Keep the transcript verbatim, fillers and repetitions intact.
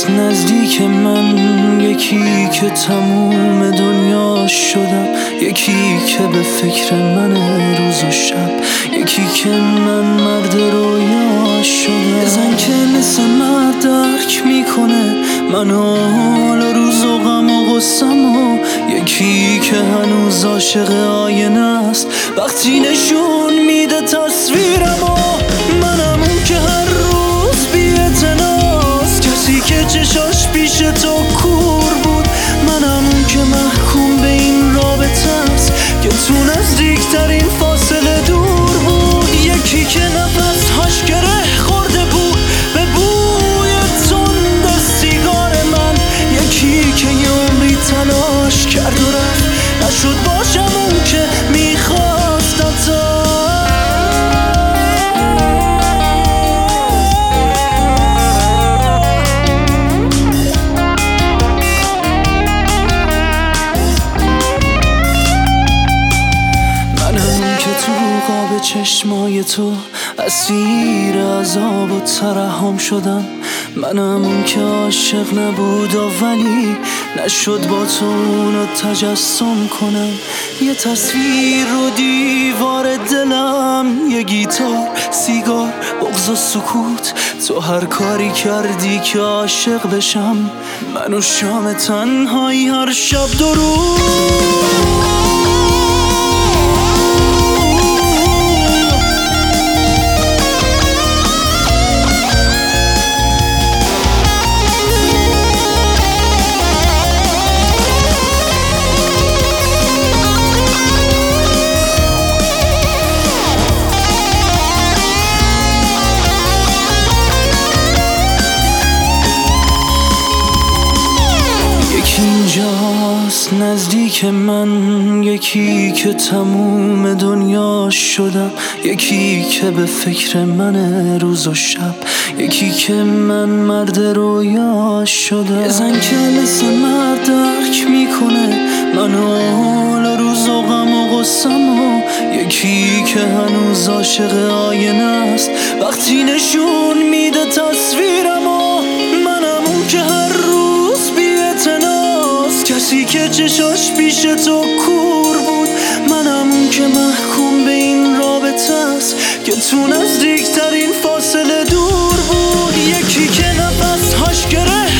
اینجاست نزدیک من، یکی که تموم دنیا شدم، یکی که به فکر من روز و شب، یکی که من مرد رویا شدم. زن که مثل مرد درک میکنه منو، حال و روز و غم و غصم، و یکی که هنوز عاشق آینه است وقتی نشون میده تصویرمو. منم اون که هر روز بی‌اعتناست، کسی که چشاش پیش تو کور بود. منم اون که محکوم به این رابطه است که تو نزدیکترین فاصله دور بود. یکی که نفس‌هاش گره خورده بود به بوی تند سیگار من، یکی که یه عمری تلاش کرد و رفت نشد باشم اون که میخواستم. تا چشمای تو اسیر عذاب و ترحم شدم. منم اون که عاشق نبود و ولی نشد با تو اونو تجسم کنم. یه تصویر رو دیوار دلم، یه گیتار، سیگار، بغض و سکوت. تو هر کاری کردی که عاشق بشم، منو شام تنهایی هر شب درود. اینجاست نزدیک من، یکی که تموم دنیا شدم، یکی که به فکر من روز و شب، یکی که من مرد رویا شدم. زن که مثل مرد درک میکنه منو، حال و روز و غم و غصم، و یکی که هنوز عاشق آینه است وقتی نشون میده تصویرمو. منم اون که هر روز بی‌اعتناست، کسی که چشاش پیش تو کور بود. منم اون که محکوم به این رابطه است که تو نزدیکترین فاصله دور بود. یکی که نفس‌هاش گره